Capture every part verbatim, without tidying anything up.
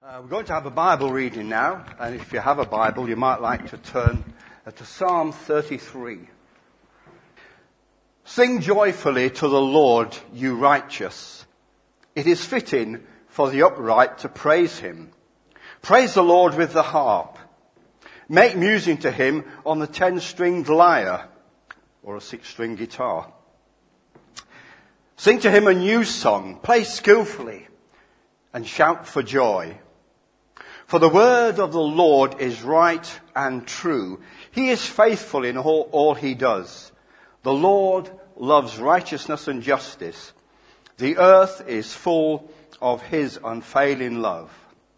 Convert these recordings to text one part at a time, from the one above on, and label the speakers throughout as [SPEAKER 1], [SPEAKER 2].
[SPEAKER 1] Uh, we're going to have a Bible reading now, and if you have a Bible, you might like to turn uh, to Psalm thirty-three. Sing joyfully to the Lord, you righteous. It is fitting for the upright to praise him. Praise the Lord with the harp. Make music to him on the ten-stringed lyre, or a six-string guitar. Sing to him a new song, play skillfully, and shout for joy. For the word of the Lord is right and true. He is faithful in all, all he does. The Lord loves righteousness and justice. The earth is full of his unfailing love.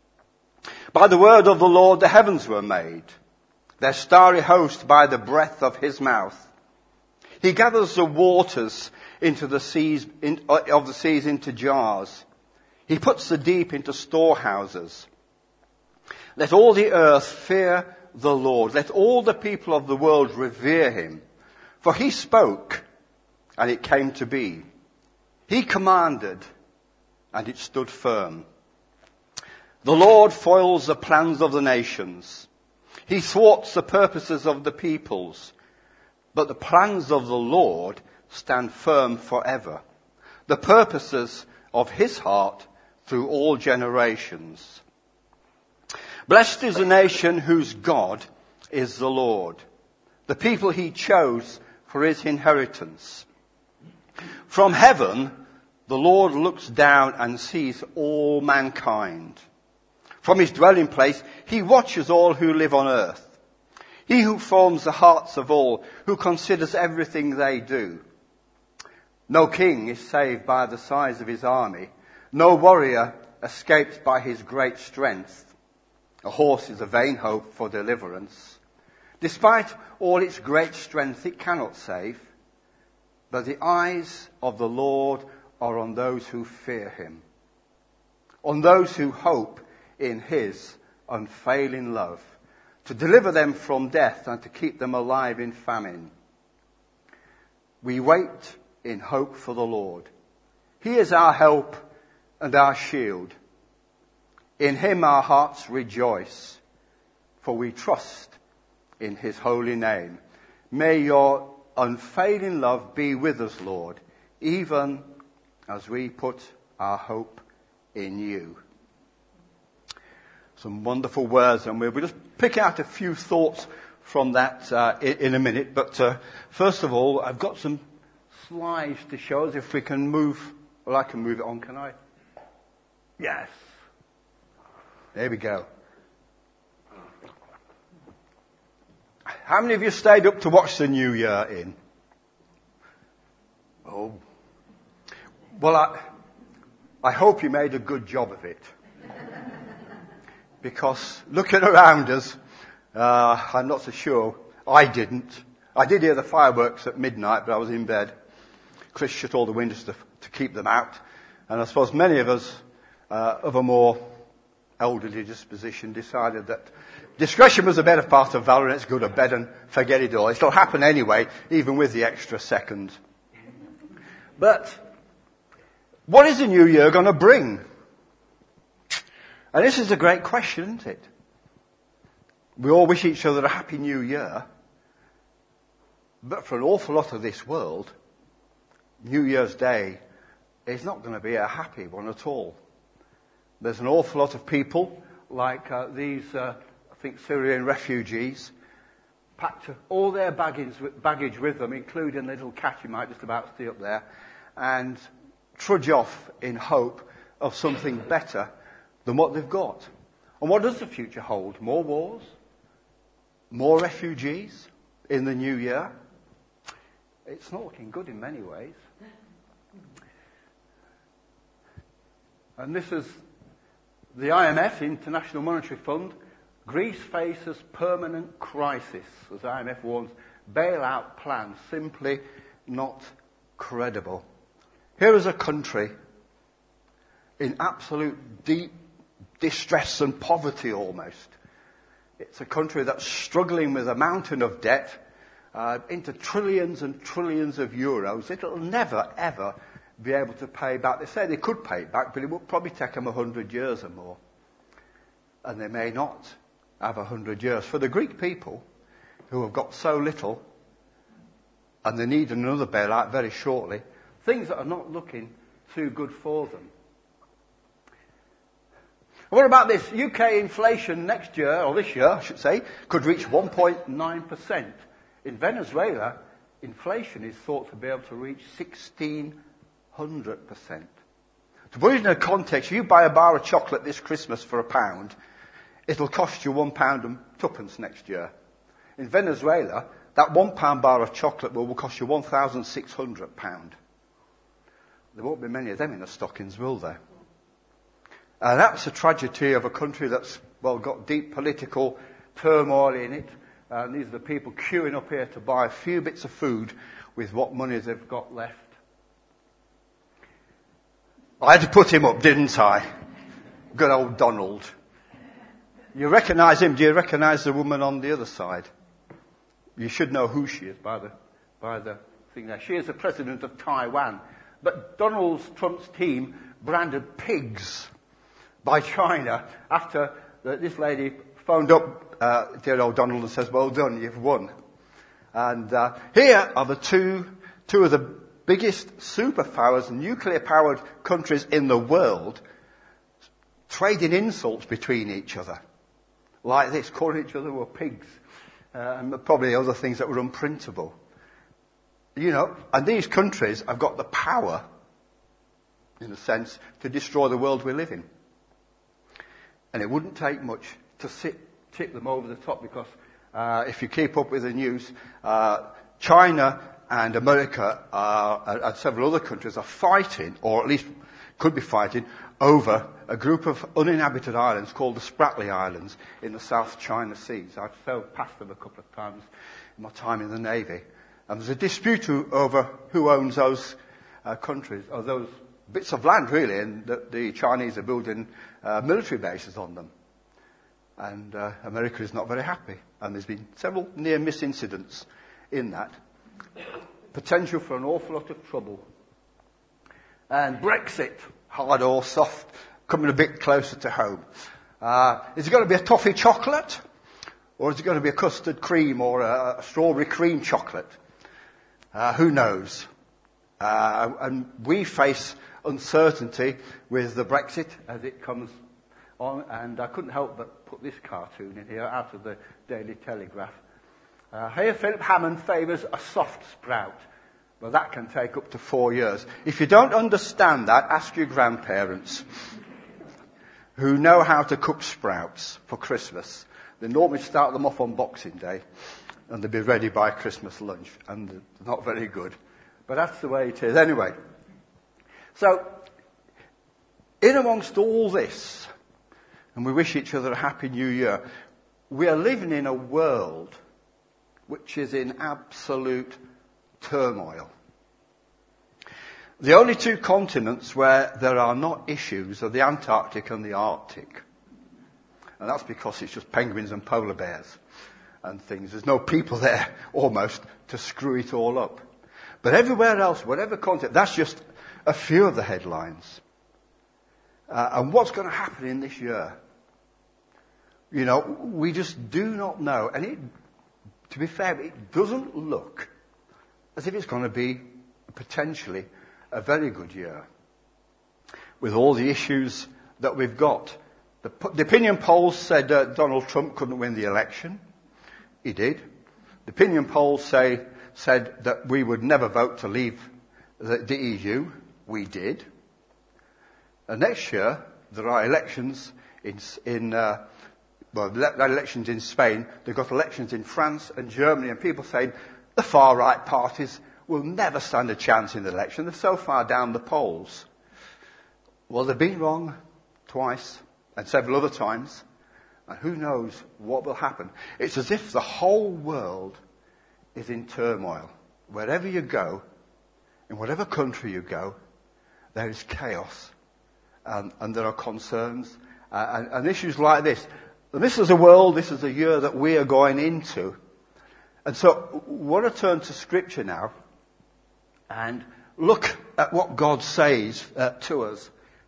[SPEAKER 1] By the word of the Lord the heavens were made, their starry host by the breath of his mouth. He gathers the waters into the seas, in, of the seas into jars. He puts the deep into storehouses. Let all the earth fear the Lord. Let all the people of the world revere him. For he spoke, and it came to be. He commanded, and it stood firm. The Lord foils the plans of the nations. He thwarts the purposes of the peoples. But the plans of the Lord stand firm forever. The purposes of his heart through all generations. Blessed is the nation whose God is the Lord, the people he chose for his inheritance. From heaven, the Lord looks down and sees all mankind. From his dwelling place, he watches all who live on earth. He who forms the hearts of all, who considers everything they do. No king is saved by the size of his army. No warrior escapes by his great strength. A horse is a vain hope for deliverance. Despite all its great strength, it cannot save. But the eyes of the Lord are on those who fear him, on those who hope in his unfailing love, to deliver them from death and to keep them alive in famine. We wait in hope for the Lord. He is our help and our shield. In him our hearts rejoice, for we trust in his holy name. May your unfailing love be with us, Lord, even as we put our hope in you. Some wonderful words, and we'll just pick out a few thoughts from that uh, in, in a minute. But uh, first of all, I've got some slides to show us. If we can move, well, I can move it on, can I? Yes. There we go. How many of you stayed up to watch the New Year in? Oh. Well, I, I hope you made a good job of it. Because looking around us, uh, I'm not so sure. I didn't. I did hear the fireworks at midnight, but I was in bed. Chris shut all the windows to, to keep them out. And I suppose many of us uh, of a more elderly disposition decided that discretion was a better part of valor, and let's go to bed and forget it all. It'll happen anyway, even with the extra second. But what is the new year going to bring? And this is a great question, isn't it? We all wish each other a happy new year. But for an awful lot of this world, New Year's Day is not going to be a happy one at all. There's an awful lot of people, like uh, these, uh, I think, Syrian refugees, packed all their baggage, baggage with them, including the little cat you might just about see up there, and trudge off in hope of something better than what they've got. And what does the future hold? More wars? More refugees in the new year? It's not looking good in many ways. And this is the I M F, International Monetary Fund. Greece faces permanent crisis, as I M F warns. Bailout plan simply not credible. Here is a country in absolute deep distress and poverty almost. It's a country that's struggling with a mountain of debt uh, into trillions and trillions of euros. It'll never, ever be able to pay back. They say they could pay it back, but it would probably take them a hundred years or more. and they may not have a hundred years. For the Greek people, who have got so little, and they need another bailout very shortly, things that are not looking too good for them. What about this? U K inflation next year, or this year, I should say, could reach one point nine percent. In Venezuela, inflation is thought to be able to reach sixteen hundred percent. To put it in a context, if you buy a bar of chocolate this Christmas for a pound, it'll cost you one pound and twopence next year. In Venezuela, that one pound bar of chocolate will, will cost you one thousand six hundred pounds. There won't be many of them in the stockings, will there? Uh, that's a tragedy of a country that's, well, got deep political turmoil in it. Uh, and these are the people queuing up here to buy a few bits of food with what money they've got left. I had to put him up, didn't I? Good old Donald. You recognise him? Do you recognise the woman on the other side? You should know who she is by the, by the thing there. She is the president of Taiwan. But Donald Trump's team branded pigs by China after the, this lady phoned up uh, dear old Donald and says, well done, you've won. And uh, here are the two, two of the biggest superpowers, nuclear-powered countries in the world, trading insults between each other. Like this, calling each other were pigs. Uh, and probably other things that were unprintable. You know, and these countries have got the power, in a sense, to destroy the world we live in. And it wouldn't take much to sit, tip them over the top, because uh, if you keep up with the news, uh, China and America uh, and several other countries are fighting, or at least could be fighting, over a group of uninhabited islands called the Spratly Islands in the South China Seas. I've sailed past them a couple of times in my time in the Navy. And there's a dispute over who owns those uh, countries, or those bits of land, really, and the, the Chinese are building uh, military bases on them. And uh, America is not very happy. And there's been several near-miss incidents in that. Potential for an awful lot of trouble. And Brexit, hard or soft, coming a bit closer to home. Uh, is it going to be a toffee chocolate? Or is it going to be a custard cream or a, a strawberry cream chocolate? Uh, who knows? Uh, and we face uncertainty with the Brexit as it comes on, and I couldn't help but put this cartoon in here out of the Daily Telegraph. Uh, here Philip Hammond favours a soft sprout. Well, that can take up to four years. If you don't understand that, ask your grandparents who know how to cook sprouts for Christmas. They normally start them off on Boxing Day, and they'll be ready by Christmas lunch, and they're not very good. But that's the way it is. Anyway, so in amongst all this, and we wish each other a happy new year, we are living in a world which is in absolute turmoil. The only two continents where there are not issues are the Antarctic and the Arctic. And that's because it's just penguins and polar bears and things. There's no people there, almost, to screw it all up. But everywhere else, whatever continent, that's just a few of the headlines. Uh, and what's going to happen in this year? You know, we just do not know. And it, to be fair, it doesn't look as if it's going to be potentially a very good year. With all the issues that we've got. The, the opinion polls said uh, Donald Trump couldn't win the election. He did. The opinion polls say, said that we would never vote to leave the, the E U. We did. And next year, there are elections in, in uh, well, elections in Spain. They've got elections in France and Germany, and people saying the far-right parties will never stand a chance in the election. They're so far down the polls. Well, they've been wrong twice and several other times. And who knows what will happen. It's as if the whole world is in turmoil. Wherever you go, in whatever country you go, there is chaos. And, and there are concerns uh, and, and issues like this. And this is a world, this is a year that we are going into. And so, I want to turn to Scripture now and look at what God says uh, to us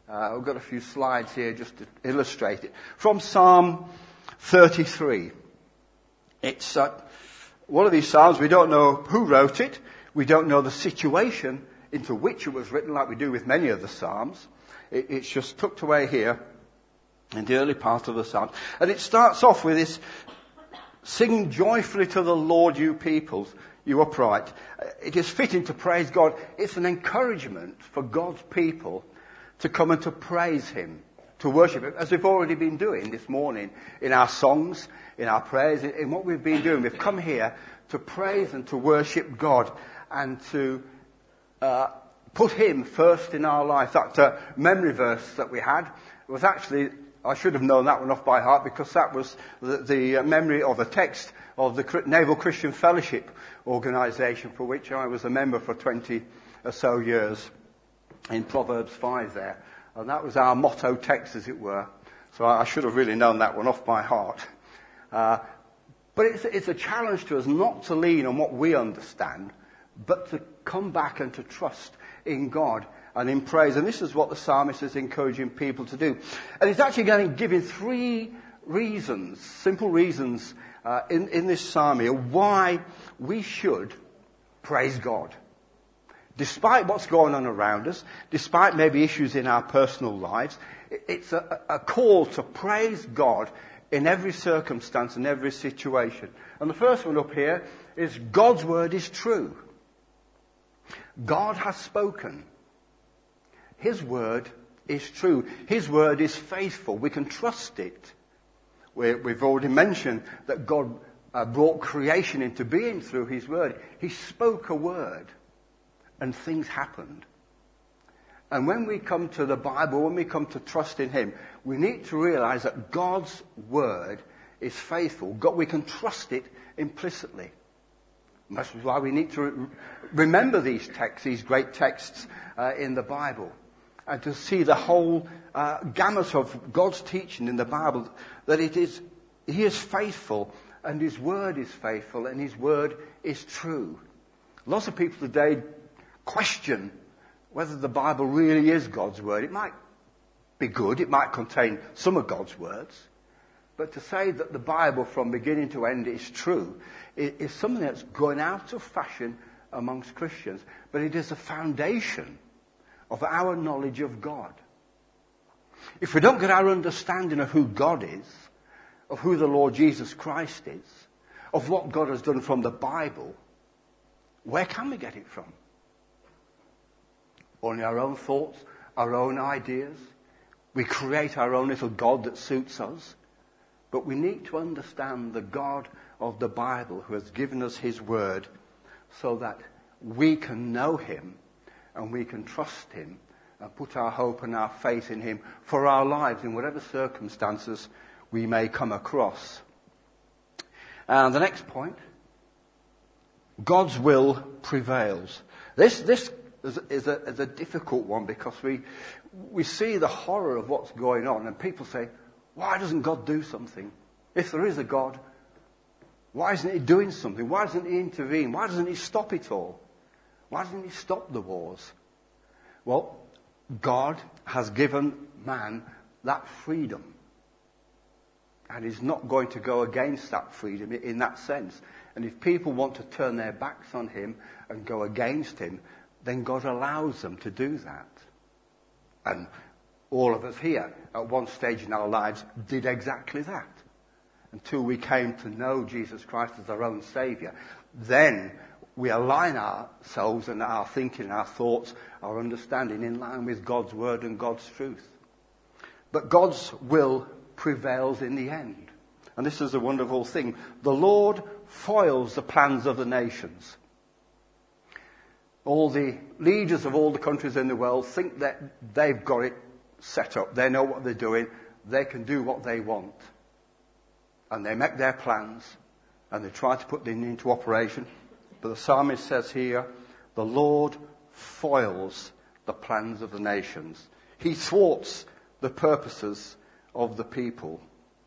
[SPEAKER 1] Uh, I've got a few slides here just to illustrate it. From Psalm thirty-three. It's uh, one of these psalms. We don't know who wrote it. We don't know the situation into which it was written, like we do with many of the psalms. It, it's just tucked away here in the early part of the psalm. And it starts off with this: sing joyfully to the Lord, you peoples, you upright. It is fitting to praise God. It's an encouragement for God's people to come and to praise him, to worship him, as we've already been doing this morning in our songs, in our prayers, in what we've been doing. We've come here to praise and to worship God and to uh, put him first in our life. That uh, memory verse that we had was actually, I should have known that one off by heart, because that was the, the memory of a text of the Naval Christian Fellowship organisation, for which I was a member for twenty or so years, in Proverbs five there. And that was our motto text, as it were. So I should have really known that one off by heart. Uh, but it's, it's a challenge to us not to lean on what we understand, but to come back and to trust in God and in praise. And this is what the psalmist is encouraging people to do. And he's actually going to give you three reasons, simple reasons, uh, in, in this psalm here, why we should praise God. Despite what's going on around us, despite maybe issues in our personal lives, it's a, a call to praise God in every circumstance and every situation. And the first one up here is God's word is true. God has spoken. His word is true. His word is faithful. We can trust it. We're, we've already mentioned that God uh, brought creation into being through his word. He spoke a word. And things happened. And when we come to the Bible, when we come to trust in him, we need to realize that God's word is faithful. God, we can trust it implicitly. And that's why we need to re- remember these texts, these great texts uh, in the Bible. And to see the whole uh, gamut of God's teaching in the Bible, that it is, he is faithful, and his word is faithful, and his word is true. Lots of people today question whether the Bible really is God's word. It might be good, it might contain some of God's words, but to say that the Bible from beginning to end is true is something that's going out of fashion amongst Christians, but it is a foundation of our knowledge of God. If we don't get our understanding of who God is, of who the Lord Jesus Christ is, of what God has done from the Bible, where can we get it from? Only our own thoughts, our own ideas. We create our own little God that suits us. But we need to understand the God of the Bible, who has given us his word, so that we can know him and we can trust him and put our hope and our faith in him for our lives in whatever circumstances we may come across. And the next point, God's will prevails. This, this is, is, a, is a difficult one, because we, we see the horror of what's going on, and people say, why doesn't God do something? If there is a God, why isn't he doing something? Why doesn't he intervene? Why doesn't he stop it all? Why doesn't he stop the wars? Well, God has given man that freedom. And he's not going to go against that freedom in that sense. And if people want to turn their backs on him and go against him, then God allows them to do that. And all of us here, at one stage in our lives, did exactly that. Until we came to know Jesus Christ as our own Saviour. Then we align ourselves and our thinking, our thoughts, our understanding in line with God's word and God's truth. But God's will prevails in the end. And this is a wonderful thing. The Lord foils the plans of the nations. All the leaders of all the countries in the world think that they've got it set up. They know what they're doing. They can do what they want. And they make their plans and they try to put them into operation. But the psalmist says here, the Lord foils the plans of the nations. He thwarts the purposes of the people.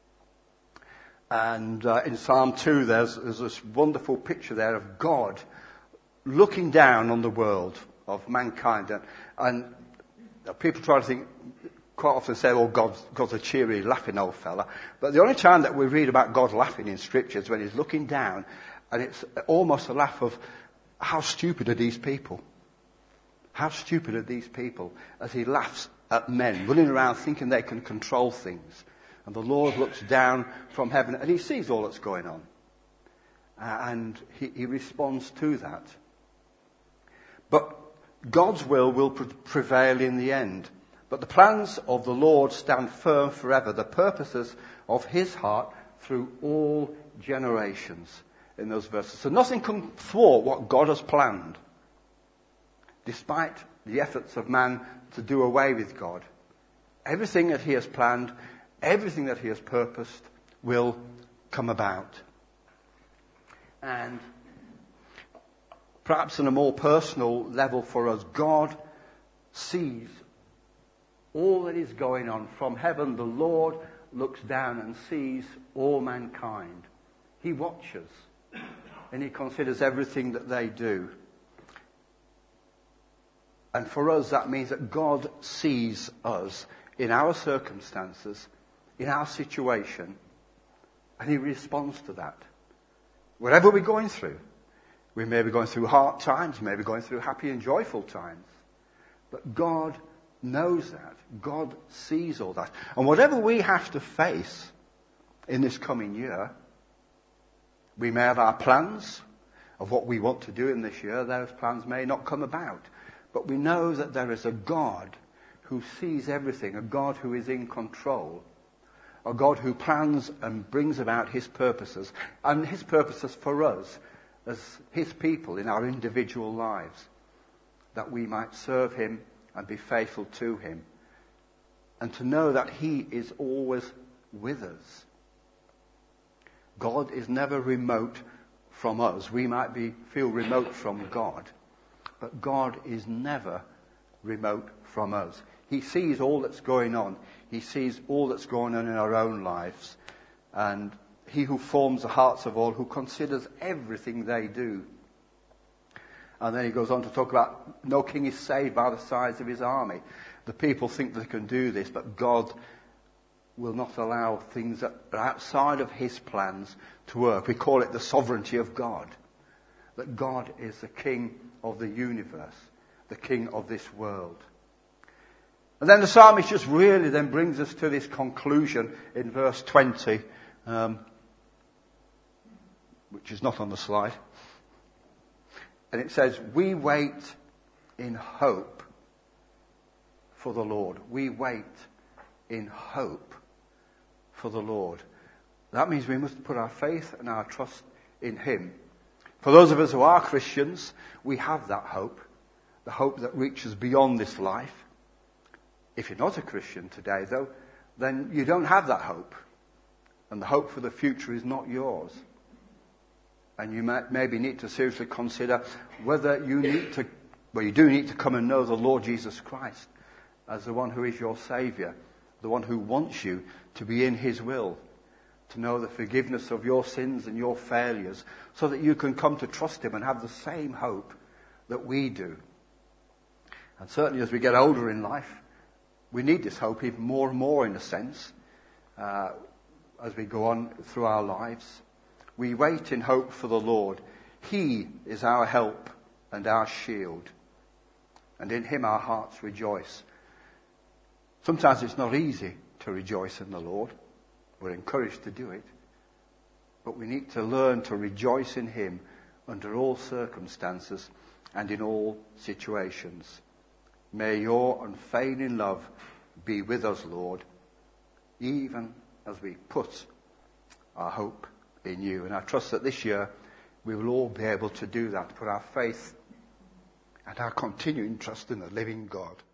[SPEAKER 1] And uh, in Psalm two, there's, there's this wonderful picture there of God looking down on the world of mankind. And, and people try to think, quite often say, oh, God's, God's a cheery, laughing old fella. But the only time that we read about God laughing in Scripture is when he's looking down, and it's almost a laugh of, how stupid are these people? How stupid are these people? As he laughs at men running around thinking they can control things. And the Lord looks down from heaven and he sees all that's going on. Uh, and he, he responds to that. But God's will will pre- prevail in the end. But the plans of the Lord stand firm forever. The purposes of his heart through all generations. In those verses. So nothing can thwart what God has planned. Despite the efforts of man to do away with God. Everything that he has planned, everything that he has purposed will come about. And perhaps on a more personal level for us, God sees all that is going on. From heaven, the Lord looks down and sees all mankind. He watches and he considers everything that they do. And for us, that means that God sees us in our circumstances, in our situation, and he responds to that. Whatever we're going through, we may be going through hard times, we may be going through happy and joyful times, but God knows that. God sees all that. And whatever we have to face in this coming year, we may have our plans of what we want to do in this year. Those plans may not come about. But we know that there is a God who sees everything, a God who is in control, a God who plans and brings about his purposes, and his purposes for us as his people in our individual lives, that we might serve him and be faithful to him, and to know that he is always with us. God is never remote from us. We might be feel remote from God, but God is never remote from us. He sees all that's going on. He sees all that's going on in our own lives. And he who forms the hearts of all, who considers everything they do. And then he goes on to talk about no king is saved by the size of his army. The people think they can do this, but God will not allow things that are outside of his plans to work. We call it the sovereignty of God. That God is the king of the universe, the king of this world. And then the psalmist just really then brings us to this conclusion in verse twenty, um, which is not on the slide. And it says, we wait in hope for the Lord. We wait in hope for the Lord. That means we must put our faith and our trust in him. For those of us who are Christians, we have that hope. The hope that reaches beyond this life. If you're not a Christian today, though, then you don't have that hope. And the hope for the future is not yours. And you might maybe need to seriously consider whether you need to, well, you do need to come and know the Lord Jesus Christ as the one who is your Saviour, the one who wants you to be in his will, to know the forgiveness of your sins and your failures, so that you can come to trust him and have the same hope that we do. And certainly as we get older in life, we need this hope even more and more, in a sense, uh, as we go on through our lives. We wait in hope for the Lord. He is our help and our shield. And in him our hearts rejoice. Sometimes it's not easy to rejoice in the Lord. We're encouraged to do it. But we need to learn to rejoice in him under all circumstances and in all situations. May your unfailing love be with us, Lord, even as we put our hope in you. And I trust that this year we will all be able to do that, put our faith and our continuing trust in the living God.